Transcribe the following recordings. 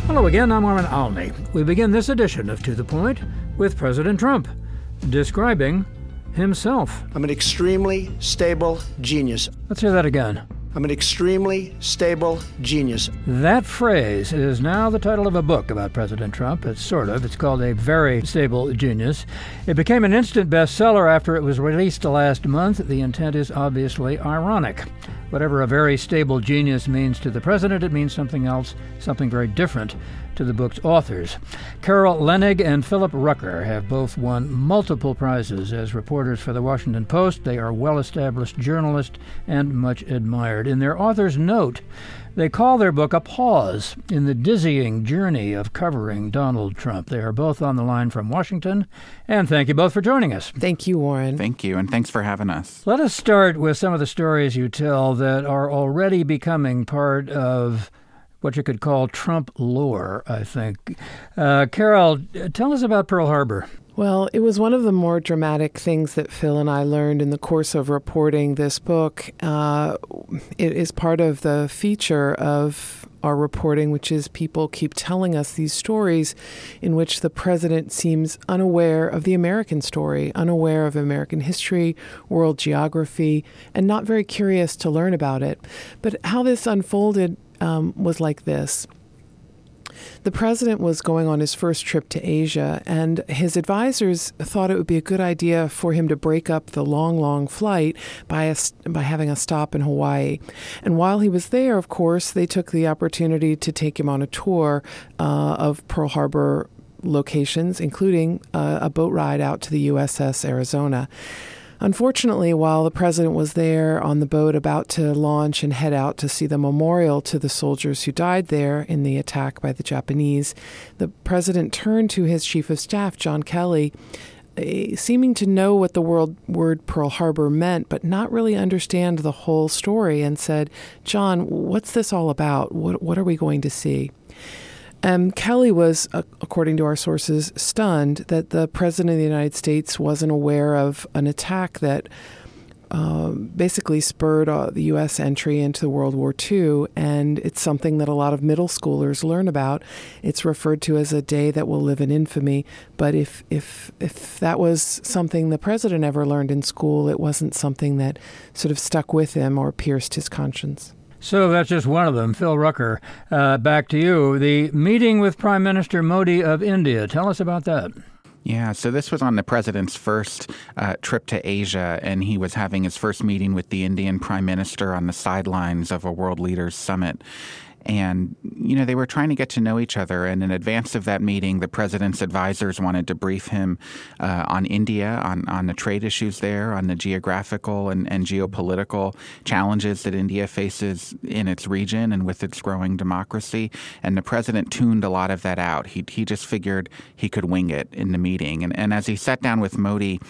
Hello again, I'm Warren Alney. We begin this edition of To The Point with President Trump describing himself. I'm an extremely stable genius. Let's hear that again. I'm an extremely stable genius. That phrase is now the title of a book about President Trump. It's called A Very Stable Genius. It became an instant bestseller after it was released last month. The intent is obviously ironic. Whatever a very stable genius means to the president, it means something else, something very different to the book's authors. Carol Leonnig and Philip Rucker have both won multiple prizes as reporters for The Washington Post. They are well-established journalists and much admired. In their author's note, they call their book a pause in the dizzying journey of covering Donald Trump. They are both on the line from Washington, and thank you both for joining us. Thank you, Warren. Thank you, and thanks for having us. Let us start with some of the stories you tell that are already becoming part of what you could call Trump lore, I think. Carol, tell us about Pearl Harbor. Well, it was one of the more dramatic things that Phil and I learned in the course of reporting this book. It is part of the feature of our reporting, which is people keep telling us these stories in which the president seems unaware of the American story, unaware of American history, world geography, and not very curious to learn about it. But how this unfolded was like this. The president was going on his first trip to Asia, and his advisors thought it would be a good idea for him to break up the long flight by having a stop in Hawaii. And while he was there, of course, they took the opportunity to take him on a tour of Pearl Harbor locations, including a boat ride out to the USS Arizona. Unfortunately, while the president was there on the boat about to launch and head out to see the memorial to the soldiers who died there in the attack by the Japanese, the president turned to his chief of staff, John Kelly, seeming to know what the word Pearl Harbor meant, but not really understand the whole story, and said, "John, what's this all about? What are we going to see?" Kelly was, according to our sources, stunned that the president of the United States wasn't aware of an attack that basically spurred the U.S. entry into World War II, and it's something that a lot of middle schoolers learn about. It's referred to as a day that will live in infamy, but if that was something the president ever learned in school, it wasn't something that sort of stuck with him or pierced his conscience. So that's just one of them. Phil Rucker, back to you. The meeting with Prime Minister Modi of India. Tell us about that. Yeah, so this was on the president's first trip to Asia, and he was having his first meeting with the Indian Prime Minister on the sidelines of a World Leaders Summit. And, they were trying to get to know each other. And in advance of that meeting, the president's advisors wanted to brief him on India, on the trade issues there, on the geographical and geopolitical challenges that India faces in its region and with its growing democracy. And the president tuned a lot of that out. He just figured he could wing it in the meeting. And as he sat down with Modi,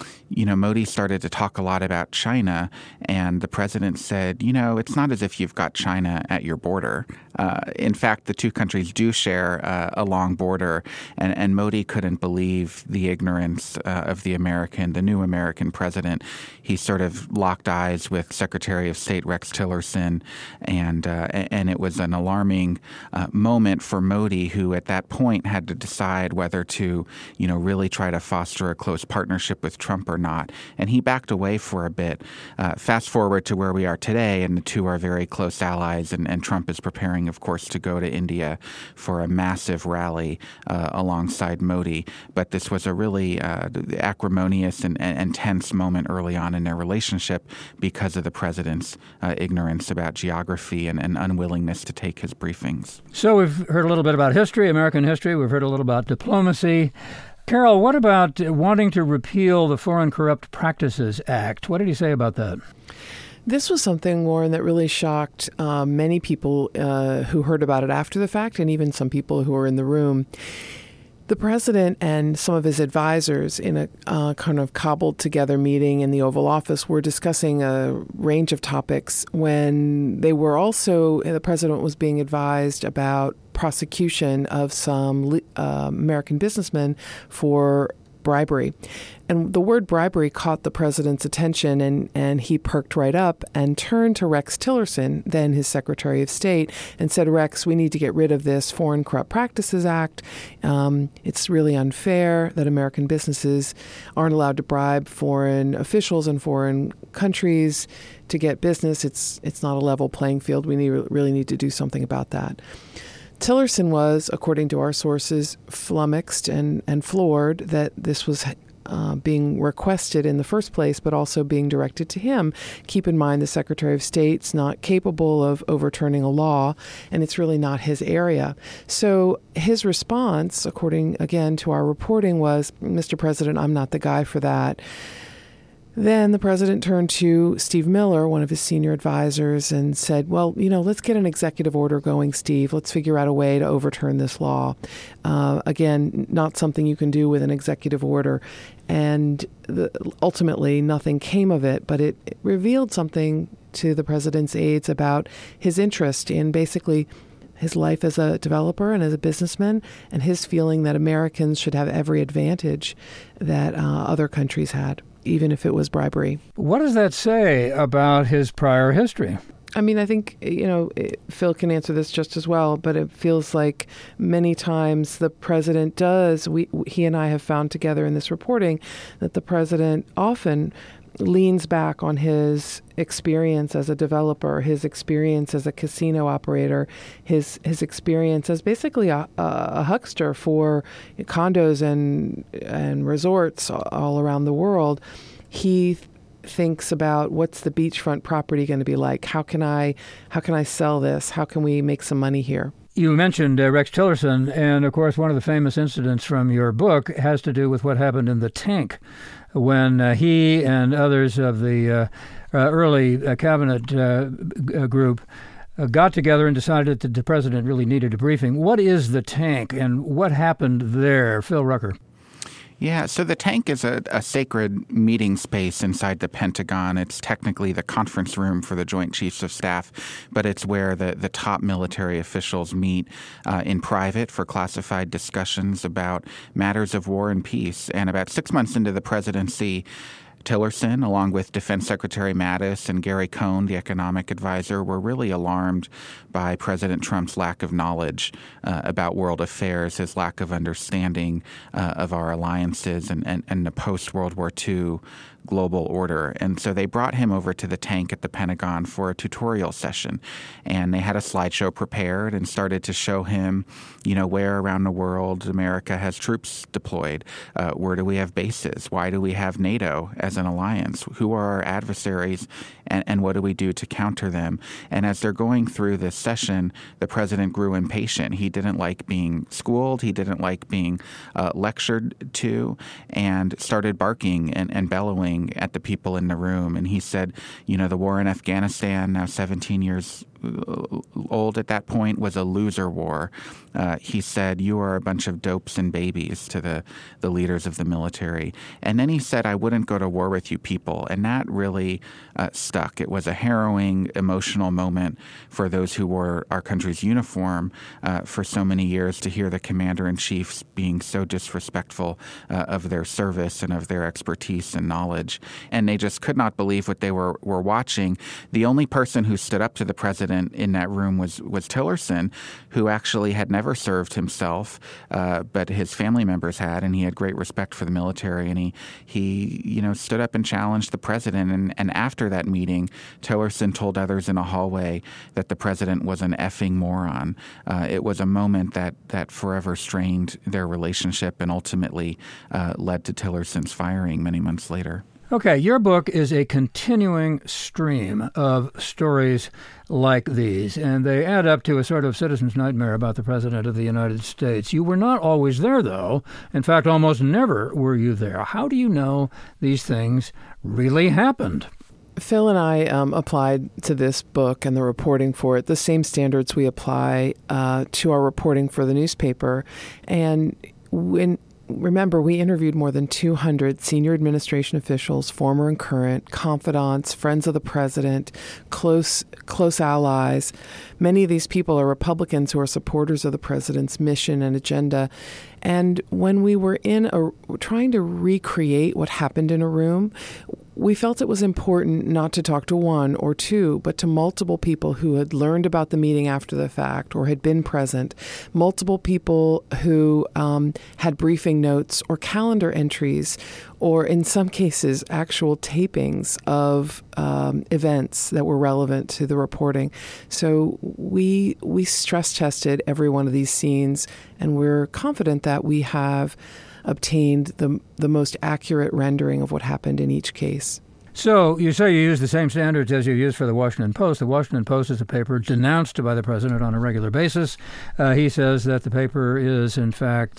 Modi started to talk a lot about China, and the president said, it's not as if you've got China at your border. In fact, the two countries do share a long border, and Modi couldn't believe the ignorance of the new American president. He sort of locked eyes with Secretary of State Rex Tillerson, and it was an alarming moment for Modi, who at that point had to decide whether to, really try to foster a close partnership with Trump or not. And he backed away for a bit. Fast forward to where we are today, and the two are very close allies, and Trump is preparing, of course, to go to India for a massive rally alongside Modi. But this was a really acrimonious and tense moment early on in their relationship because of the president's ignorance about geography and unwillingness to take his briefings. So we've heard a little bit about history, American history. We've heard a little about diplomacy. Carol, what about wanting to repeal the Foreign Corrupt Practices Act? What did he say about that? This was something, Warren, that really shocked many people who heard about it after the fact, and even some people who were in the room. The president and some of his advisors in a kind of cobbled together meeting in the Oval Office were discussing a range of topics when the president was being advised about prosecution of some American businessmen for bribery. And the word bribery caught the president's attention, and he perked right up and turned to Rex Tillerson, then his Secretary of State, and said, Rex, we need to get rid of this Foreign Corrupt Practices Act. It's really unfair that American businesses aren't allowed to bribe foreign officials in foreign countries to get business. It's not a level playing field. We really need to do something about that. Tillerson was, according to our sources, flummoxed and floored that this was being requested in the first place, but also being directed to him. Keep in mind, the Secretary of State's not capable of overturning a law, and it's really not his area. So his response, according, again, to our reporting, was, Mr. President, I'm not the guy for that. Then the president turned to Steve Miller, one of his senior advisors, and said, well, let's get an executive order going, Steve. Let's figure out a way to overturn this law. Again, not something you can do with an executive order. And ultimately, nothing came of it, but it revealed something to the president's aides about his interest in basically his life as a developer and as a businessman, and his feeling that Americans should have every advantage that other countries had, even if it was bribery. What does that say about his prior history? I mean, I think, Phil can answer this just as well, but it feels like many times the president does, he and I have found together in this reporting, that the president often leans back on his experience as a developer, his experience as a casino operator, his experience as basically a huckster for condos and resorts all around the world. He thinks about, what's the beachfront property going to be like? How can I sell this? How can we make some money here? You mentioned Rex Tillerson, and of course one of the famous incidents from your book has to do with what happened in the tank when he and others of the early cabinet group got together and decided that the president really needed a briefing. What is the tank, and what happened there? Phil Rucker. Yeah, so the tank is a sacred meeting space inside the Pentagon. It's technically the conference room for the Joint Chiefs of Staff, but it's where the top military officials meet in private for classified discussions about matters of war and peace. And about 6 months into the presidency, Tillerson, along with Defense Secretary Mattis and Gary Cohn, the economic advisor, were really alarmed by President Trump's lack of knowledge about world affairs, his lack of understanding of our alliances and the post-World War II global order. And so they brought him over to the tank at the Pentagon for a tutorial session. And they had a slideshow prepared and started to show him, where around the world America has troops deployed. Where do we have bases? Why do we have NATO as an alliance? Who are our adversaries? And what do we do to counter them? And as they're going through this session, the president grew impatient. He didn't like being schooled. He didn't like being lectured to, and started barking and bellowing at the people in the room. And he said, the war in Afghanistan, now 17 years old at that point, was a loser war. He said, you are a bunch of dopes and babies to the leaders of the military. And then he said, I wouldn't go to war with you people. And that really stuck. It was a harrowing, emotional moment for those who wore our country's uniform for so many years, to hear the commander-in-chiefs being so disrespectful of their service and of their expertise and knowledge. And they just could not believe what they were watching. The only person who stood up to the president in that room was Tillerson, who actually had never served himself, but his family members had, and he had great respect for the military. And he stood up and challenged the president. And after that meeting, Tillerson told others in a hallway that the president was an effing moron. It was a moment that forever strained their relationship and ultimately led to Tillerson's firing many months later. Okay, your book is a continuing stream of stories like these, and they add up to a sort of citizen's nightmare about the President of the United States. You were not always there, though. In fact, almost never were you there. How do you know these things really happened? Phil and I applied to this book and the reporting for it the same standards we apply to our reporting for the newspaper. And remember, we interviewed more than 200 senior administration officials, former and current, confidants, friends of the president, close allies. Many of these people are Republicans who are supporters of the president's mission and agenda. And when we were trying to recreate what happened in a room, we felt it was important not to talk to one or two, but to multiple people who had learned about the meeting after the fact or had been present, multiple people who had briefing notes or calendar entries, or in some cases, actual tapings of events that were relevant to the reporting. So we stress tested every one of these scenes, and we're confident that we have obtained the most accurate rendering of what happened in each case. So you say you use the same standards as you use for the Washington Post. The Washington Post is a paper denounced by the president on a regular basis. He says that the paper is, in fact,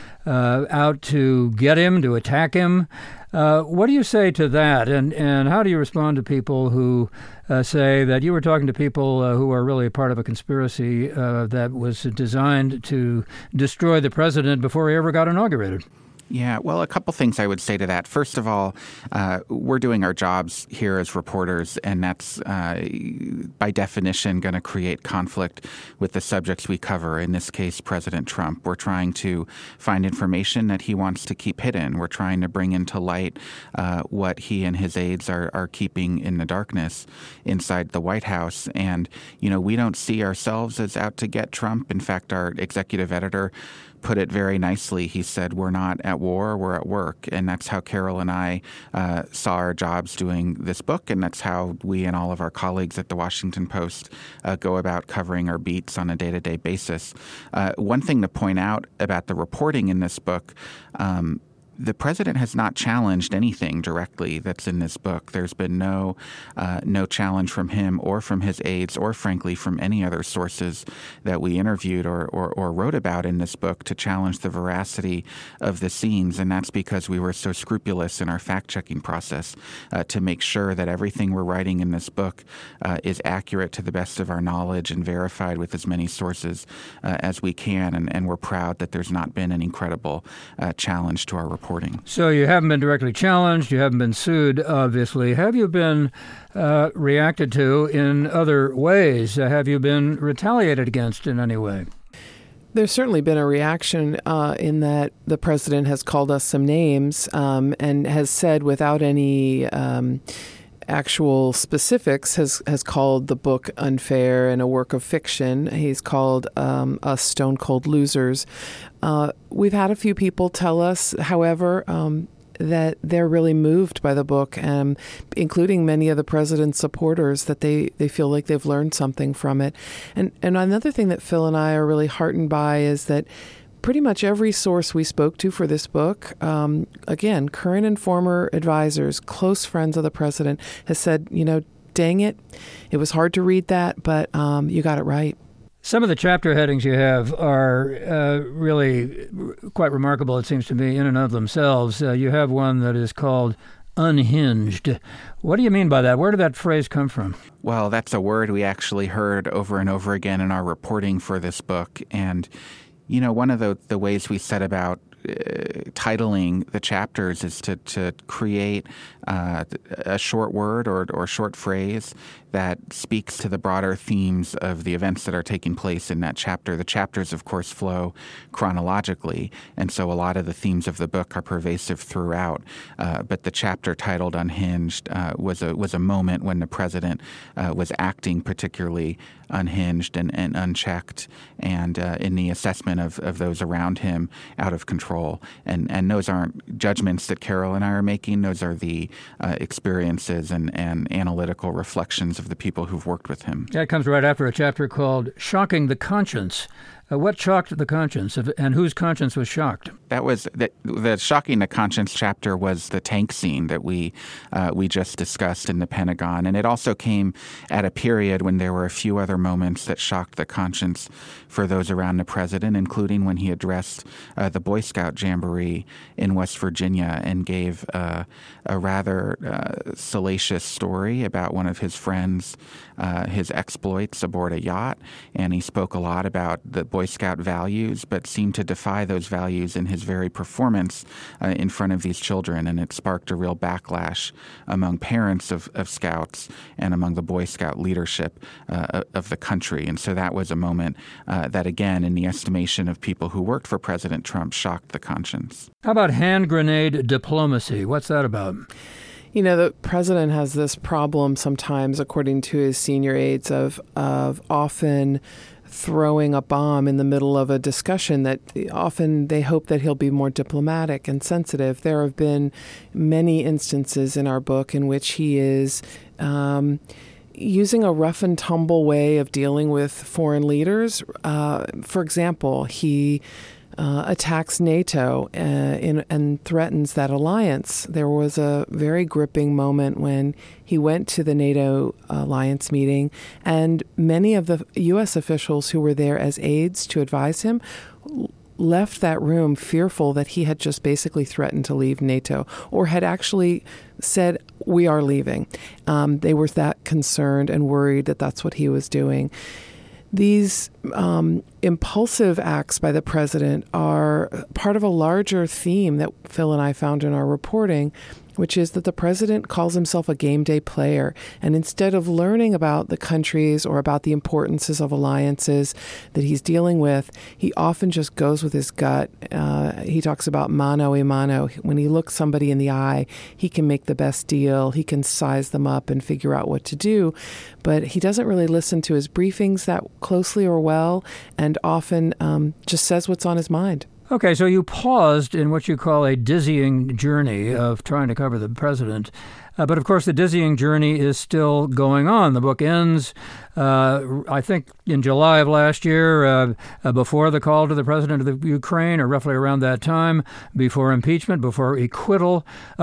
out to get him, to attack him. What do you say to that? And how do you respond to people who say that you were talking to people who are really part of a conspiracy that was designed to destroy the president before he ever got inaugurated? Yeah, well, a couple things I would say to that. First of all, we're doing our jobs here as reporters, and that's by definition going to create conflict with the subjects we cover, in this case, President Trump. We're trying to find information that he wants to keep hidden. We're trying to bring into light what he and his aides are keeping in the darkness inside the White House. And, we don't see ourselves as out to get Trump. In fact, our executive editor put it very nicely. He said, we're not at war, we're at work. And that's how Carol and I saw our jobs doing this book. And that's how we and all of our colleagues at the Washington Post go about covering our beats on a day-to-day basis. One thing to point out about the reporting in this book, the president has not challenged anything directly that's in this book. There's been no challenge from him or from his aides or, frankly, from any other sources that we interviewed or wrote about in this book to challenge the veracity of the scenes. And that's because we were so scrupulous in our fact-checking process to make sure that everything we're writing in this book is accurate to the best of our knowledge and verified with as many sources as we can. And we're proud that there's not been any credible challenge to our reporting. So you haven't been directly challenged, you haven't been sued, obviously. Have you been reacted to in other ways? Have you been retaliated against in any way? There's certainly been a reaction in that the president has called us some names and has said without any actual specifics, has called the book unfair and a work of fiction. He's called us stone cold losers. We've had a few people tell us, however, that they're really moved by the book, including many of the president's supporters, that they feel like they've learned something from it. And another thing that Phil and I are really heartened by is that pretty much every source we spoke to for this book, again, current and former advisors, close friends of the president, has said, dang it, it was hard to read that, but you got it right. Some of the chapter headings you have are really quite remarkable, it seems to me, in and of themselves. You have one that is called Unhinged. What do you mean by that? Where did that phrase come from? Well, that's a word we actually heard over and over again in our reporting for this book. And one of the ways we set about titling the chapters is to create a short word or short phrase that speaks to the broader themes of the events that are taking place in that chapter. The chapters, of course, flow chronologically, and so a lot of the themes of the book are pervasive throughout. But the chapter titled Unhinged was a moment when the president was acting particularly unhinged and unchecked, and in the assessment of those around him out of control. And those aren't judgments that Carol and I are making. Those are the experiences and analytical reflections of the people who've worked with him. That comes right after a chapter called Shocking the Conscience. What shocked the conscience, and whose conscience was shocked? That was the Shocking the Conscience chapter was the tank scene that we just discussed in the Pentagon. And it also came at a period when there were a few other moments that shocked the conscience for those around the president, including when he addressed the Boy Scout Jamboree in West Virginia and gave a rather salacious story about one of his friends, his exploits aboard a yacht. And he spoke a lot about the Boy Boy Scout values, but seemed to defy those values in his very performance in front of these children. And it sparked a real backlash among parents of Scouts and among the Boy Scout leadership of the country. And so that was a moment that, again, in the estimation of people who worked for President Trump, shocked the conscience. How about hand grenade diplomacy? What's that about? You know, the president has this problem sometimes, according to his senior aides, of often throwing a bomb in the middle of a discussion that often they hope that he'll be more diplomatic and sensitive. There have been many instances in our book in which he is using a rough and tumble way of dealing with foreign leaders. For example, he attacks NATO and threatens that alliance. There was a very gripping moment when he went to the NATO alliance meeting, and many of the U.S. officials who were there as aides to advise him left that room fearful that he had just basically threatened to leave NATO or had actually said, "We are leaving." They were that concerned and worried that that's what he was doing. These impulsive acts by the president are part of a larger theme that Phil and I found in our reporting, which is that the president calls himself a game day player. And instead of learning about the countries or about the importances of alliances that he's dealing with, he often just goes with his gut. He talks about mano a mano. When he looks somebody in the eye, he can make the best deal. He can size them up and figure out what to do. But he doesn't really listen to his briefings that closely or well, and often just says what's on his mind. Okay, so you paused in what you call a dizzying journey of trying to cover the president. But of course, the dizzying journey is still going on. The book ends, I think, in July of last year, before the call to the president of the Ukraine, or roughly around that time, before impeachment, before acquittal.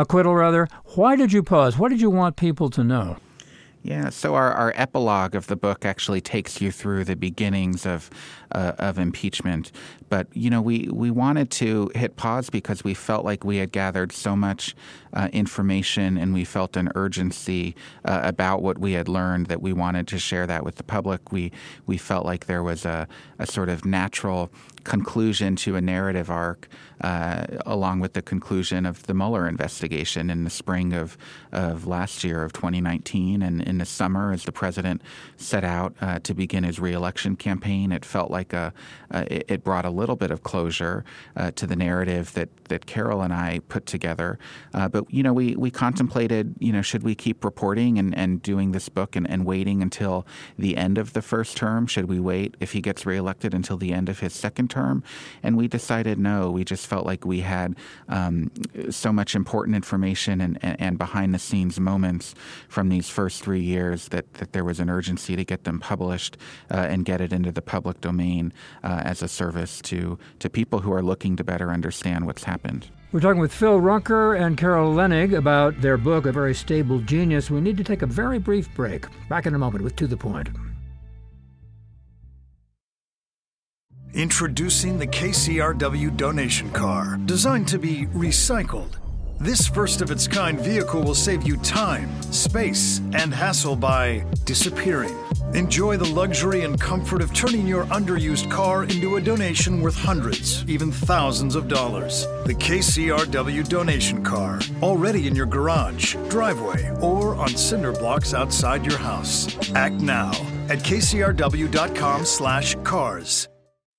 Why did you pause? What did you want people to know? Yeah, so our epilogue of the book actually takes you through the beginnings of impeachment. But, you know, we wanted to hit pause because we felt like we had gathered so much information, and we felt an urgency about what we had learned that we wanted to share that with the public. We felt like there was a sort of natural conclusion to a narrative arc along with the conclusion of the Mueller investigation in the spring of last year, of 2019. And in the summer, as the president set out to begin his reelection campaign, it felt like it brought a little bit of closure to the narrative that Carol and I put together. But, you know, we contemplated, you know, should we keep reporting and doing this book and waiting until the end of the first term? Should we wait, if he gets reelected, until the end of his second term? And we decided no. We just felt like we had so much important information and behind-the-scenes moments from these first 3 years that there was an urgency to get them published and get it into the public domain as a service to people who are looking to better understand what's happened. We're talking with Phil Runker and Carol Leonnig about their book, A Very Stable Genius. We need to take a very brief break. Back in a moment with To the Point. Introducing the KCRW donation car, designed to be recycled. This first-of-its-kind vehicle will save you time, space, and hassle by disappearing. Enjoy the luxury and comfort of turning your underused car into a donation worth hundreds, even thousands of dollars. The KCRW donation car, already in your garage, driveway, or on cinder blocks outside your house. Act now at kcrw.com/cars.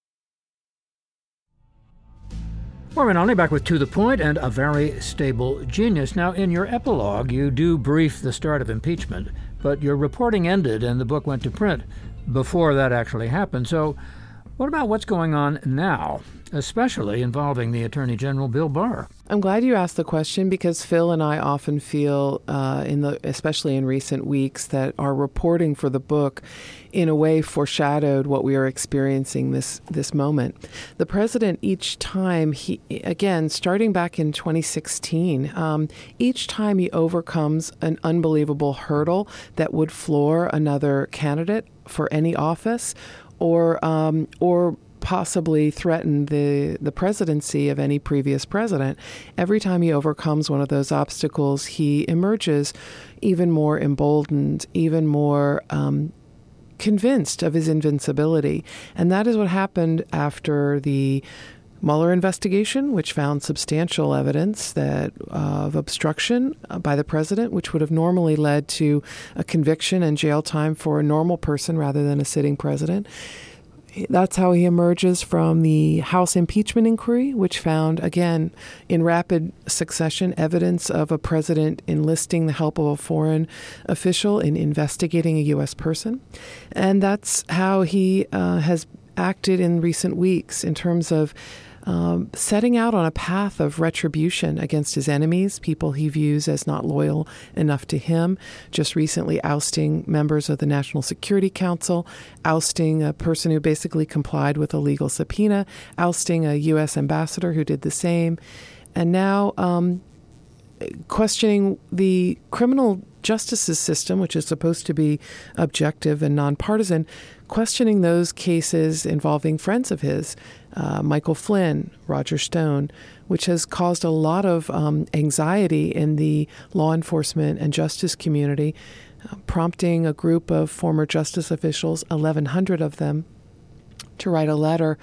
Warren Olney back with To the Point and A Very Stable Genius. Now, in your epilogue, you do brief the start of impeachment, but your reporting ended and the book went to print before that actually happened. So what about what's going on now, especially involving the Attorney General, Bill Barr? I'm glad you asked the question because Phil and I often feel, especially in recent weeks, that our reporting for the book in a way foreshadowed what we are experiencing this moment. The president, each time, starting back in 2016, each time he overcomes an unbelievable hurdle that would floor another candidate for any office or possibly threaten the presidency of any previous president. Every time he overcomes one of those obstacles, he emerges even more emboldened, even more convinced of his invincibility. And that is what happened after the Mueller investigation, which found substantial evidence of obstruction by the president, which would have normally led to a conviction and jail time for a normal person rather than a sitting president. That's how he emerges from the House impeachment inquiry, which found, again, in rapid succession, evidence of a president enlisting the help of a foreign official in investigating a U.S. person. And that's how he has acted in recent weeks in terms of setting out on a path of retribution against his enemies, people he views as not loyal enough to him, just recently ousting members of the National Security Council, ousting a person who basically complied with a legal subpoena, ousting a U.S. ambassador who did the same, and now questioning the criminal justice system, which is supposed to be objective and nonpartisan, questioning those cases involving friends of his, Michael Flynn, Roger Stone, which has caused a lot of anxiety in the law enforcement and justice community, prompting a group of former justice officials, 1,100 of them, to write a letter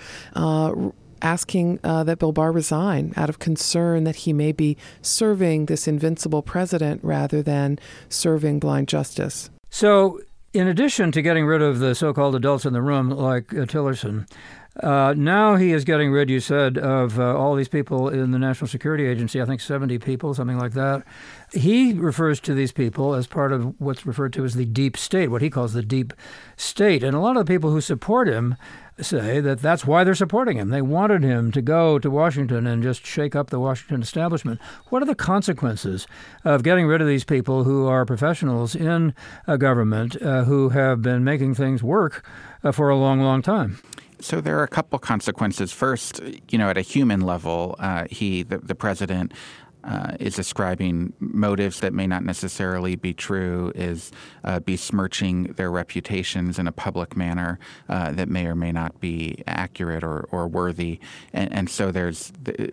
asking that Bill Barr resign out of concern that he may be serving this invincible president rather than serving blind justice. So, in addition to getting rid of the so-called adults in the room like Tillerson, now he is getting rid, you said, of all these people in the National Security Agency, I think 70 people, something like that. He refers to these people as part of what's referred to as the deep state, what he calls the deep state. And a lot of the people who support him say that that's why they're supporting him. They wanted him to go to Washington and just shake up the Washington establishment. What are the consequences of getting rid of these people who are professionals in government who have been making things work for a long, long time? So there are a couple consequences. First, at a human level, the president is ascribing motives that may not necessarily be true, is besmirching their reputations in a public manner that may or may not be accurate or worthy. And so there's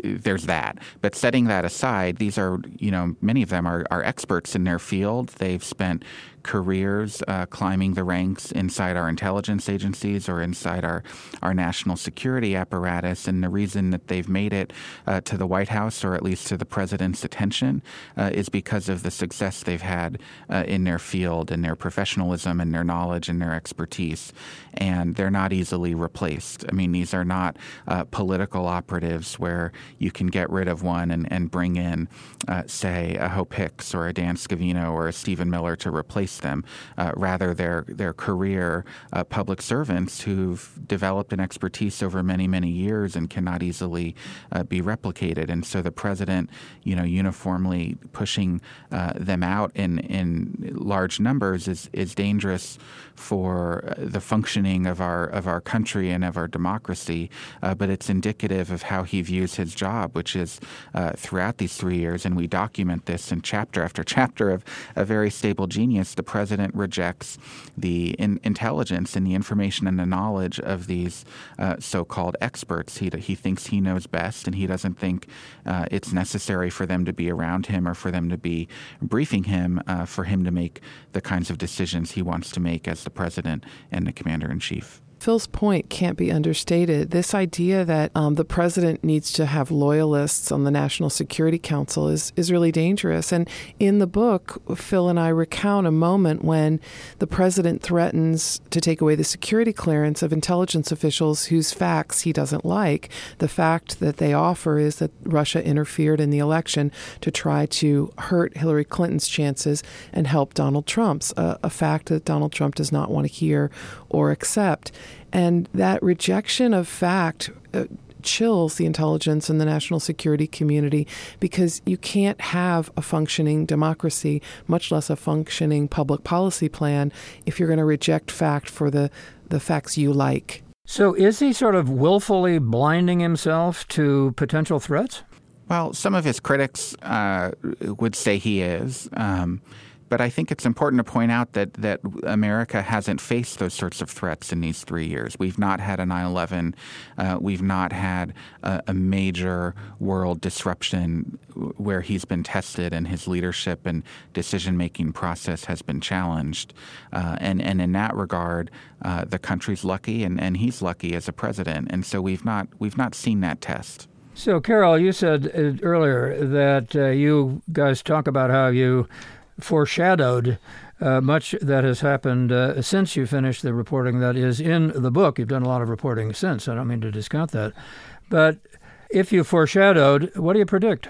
that. But setting that aside, these are, many of them are experts in their field. They've spent careers climbing the ranks inside our intelligence agencies or inside our national security apparatus. And the reason that they've made it to the White House, or at least to the president's attention, is because of the success they've had in their field and their professionalism and their knowledge and their expertise. And they're not easily replaced. I mean, these are not political operatives where you can get rid of one and bring in, say, a Hope Hicks or a Dan Scavino or a Stephen Miller to replace them. Rather, they're career public servants who've developed an expertise over many, many years and cannot easily be replicated. And so the president, uniformly pushing them out in large numbers is dangerous for the functioning of our country and of our democracy. But it's indicative of how he views his job, which is throughout these 3 years, and we document this in chapter after chapter of A Very Stable Genius, the president rejects the intelligence and the information and the knowledge of these so-called experts. He thinks he knows best, and he doesn't think it's necessary for them to be around him or for them to be briefing him for him to make the kinds of decisions he wants to make as the president and the commander-in-chief. Phil's point can't be understated. This idea that the president needs to have loyalists on the National Security Council is really dangerous. And in the book, Phil and I recount a moment when the president threatens to take away the security clearance of intelligence officials whose facts he doesn't like. The fact that they offer is that Russia interfered in the election to try to hurt Hillary Clinton's chances and help Donald Trump's, a fact that Donald Trump does not want to hear or accept. And that rejection of fact chills the intelligence and the national security community, because you can't have a functioning democracy, much less a functioning public policy plan, if you're going to reject fact for the facts you like. So is he sort of willfully blinding himself to potential threats? Well, some of his critics would say he is. But I think it's important to point out that America hasn't faced those sorts of threats in these 3 years. We've not had a 9/11. We've not had a major world disruption where he's been tested and his leadership and decision-making process has been challenged. And in that regard, the country's lucky, and he's lucky as a president. And so we've not seen that test. So, Carol, you said earlier that you guys talk about how you foreshadowed much that has happened since you finished the reporting that is in the book. You've done a lot of reporting since. I don't mean to discount that. But if you foreshadowed, what do you predict?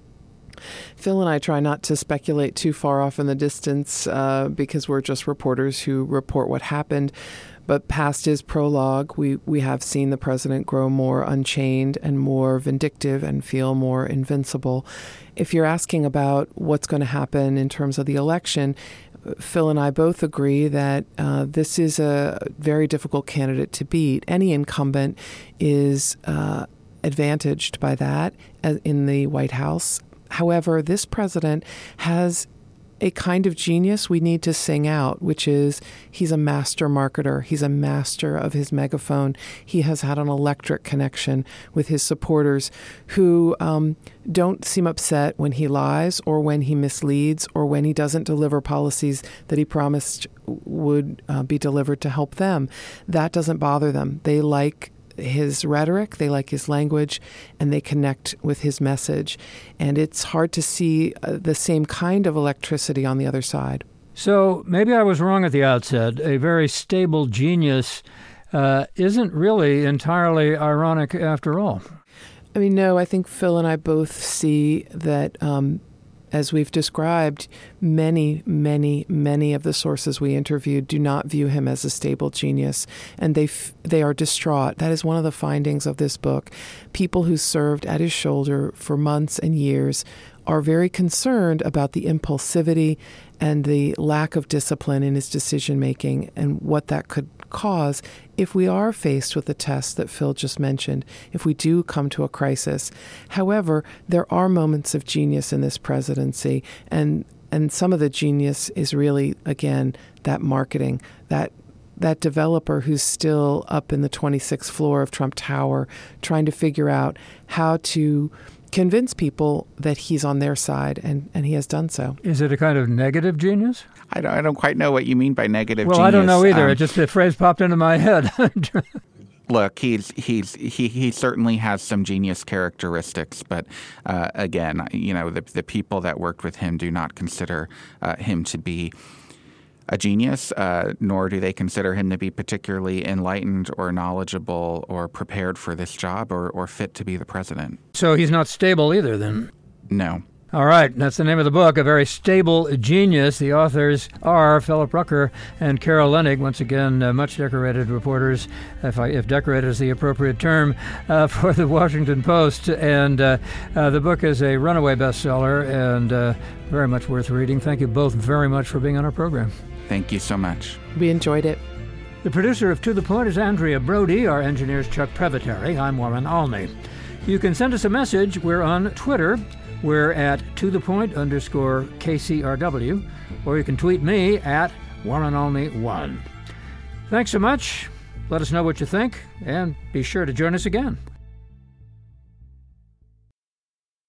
Phil and I try not to speculate too far off in the distance because we're just reporters who report what happened. But past his prologue, we have seen the president grow more unchained and more vindictive and feel more invincible. If you're asking about what's going to happen in terms of the election, Phil and I both agree that this is a very difficult candidate to beat. Any incumbent is advantaged by that in the White House. However, this president has a kind of genius we need to sing out, which is he's a master marketer. He's a master of his megaphone. He has had an electric connection with his supporters who don't seem upset when he lies or when he misleads or when he doesn't deliver policies that he promised would be delivered to help them. That doesn't bother them. They like his rhetoric, they like his language, and they connect with his message. And it's hard to see the same kind of electricity on the other side. So maybe I was wrong at the outset. A very stable genius isn't really entirely ironic after all. I mean, no, I think Phil and I both see that, as we've described, many of the sources we interviewed do not view him as a stable genius, and they are distraught. That is one of the findings of this book. People who served at his shoulder for months and years are very concerned about the impulsivity and the lack of discipline in his decision-making and what that could cause if we are faced with the test that Phil just mentioned, if we do come to a crisis. However, there are moments of genius in this presidency, and some of the genius is really, again, that marketing, that developer who's still up in the 26th floor of Trump Tower trying to figure out how to convince people that he's on their side, and he has done so. Is it a kind of negative genius? I don't quite know what you mean by negative genius. Well, I don't know either. The phrase popped into my head. Look, he certainly has some genius characteristics, but again, the people that worked with him do not consider him to be a genius, nor do they consider him to be particularly enlightened or knowledgeable or prepared for this job or fit to be the president. So he's not stable either, then? No. All right, that's the name of the book, A Very Stable Genius. The authors are Philip Rucker and Carol Leonnig, once again, much decorated reporters, if decorated is the appropriate term, for the Washington Post. And the book is a runaway bestseller and very much worth reading. Thank you both very much for being on our program. Thank you so much. We enjoyed it. The producer of To The Point is Andrea Brody. Our engineer is Chuck Previteri. I'm Warren Alney. You can send us a message. We're on Twitter. We're at @ToThePoint_KCRW, or you can tweet me at WarrenAlney1. Thanks so much. Let us know what you think, and be sure to join us again.